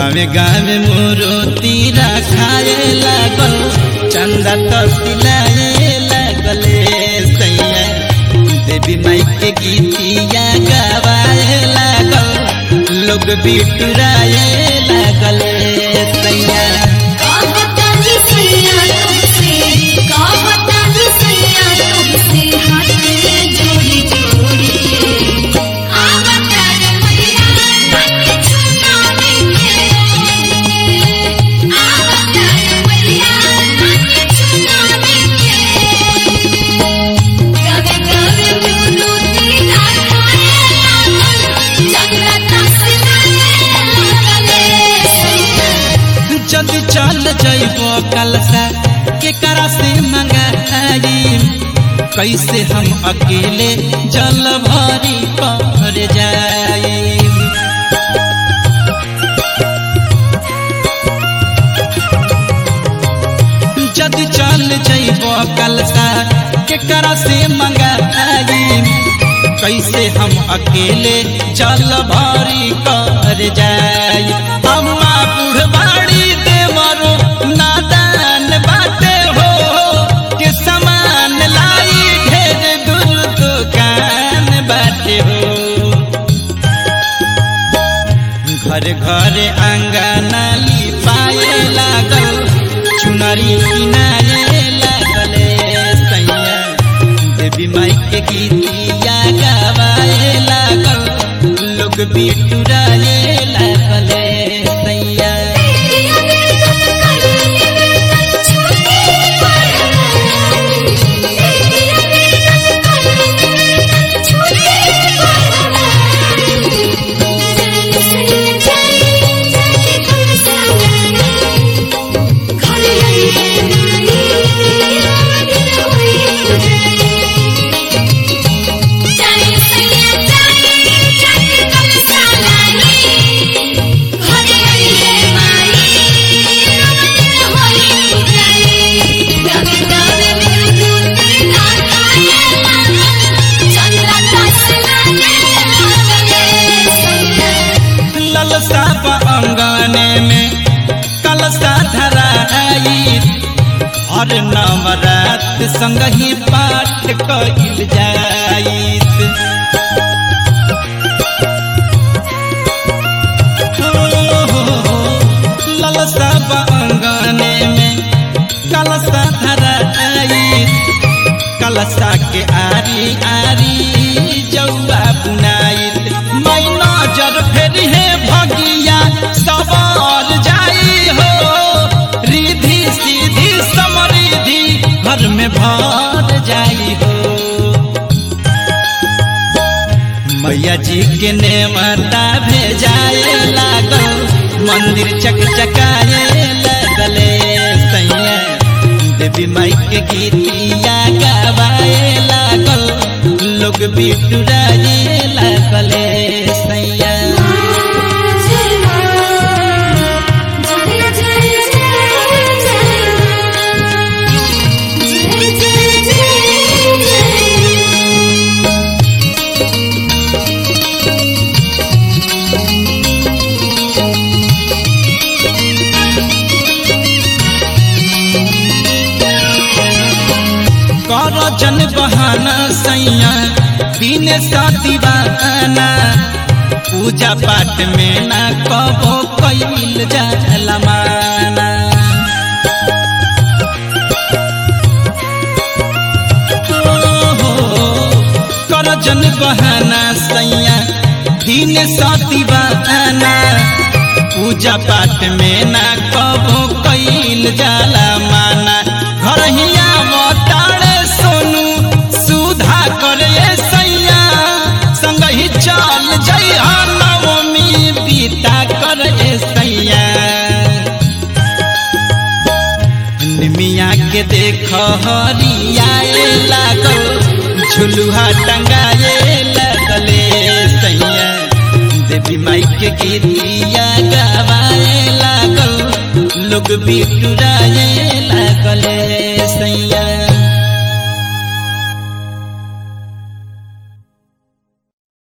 गावे गावे मूर्ति रखाए लागल चंदा तसिलाए लागले सैया देवी माई के गीतिया गवाए लागल लोग बिटुराए लागले सैया जल्दी चल जइबो कलसा के करा से मंगाई कैसे हम अकेले जल भरी पर जाई जल्दी चल जइबो कलसा के करा से मंगाई कैसे हम अकेले जल भरी कर जाई अम्मा बुढ़बाड़ी देवरो नादान बाटे हो के समान लाई ढेर दूर दुकान बाटे हो घर घर आंगना लिपाए लागल चुनरी किनारे लागले सैया देवी माई के गीतिया गवाए लागल लोग बिटुराए लागले सैया अंगने में कलसा धराई और नवरात संग ही पाठ कइल जाई ललसा अंगने में कलसा धराई कलसा के आरी आरी जौआ बुनाई मैं नजर फेरी है भगिया सवार जाई हो रिधि सीधी समरिधि घर में भर जाई हो मैया जी के नेवता भेजाए लागल मंदिर चकचकाए लगले सैया देवी माई के गीतिया गवाए लागल लोग बिटुराए लागले सैया जन बहाना सैया दिन सा दीवाना पूजा पाठ में ना कबो कइल जाला माना कर जन बहाना सैया दिन सा दीवाना पूजा पाठ में ना कबो कइल जाला माना घर हिया मोटाड़े सोनू सुधा करे सैया संग ही चल जइहा नवमी बीता करे सैया निमिया के देख हरियाए लागल झुलुहा टंगाए लगले सैया देवी माई के गीतिया गवाए लागल लोग बिटुराए लागले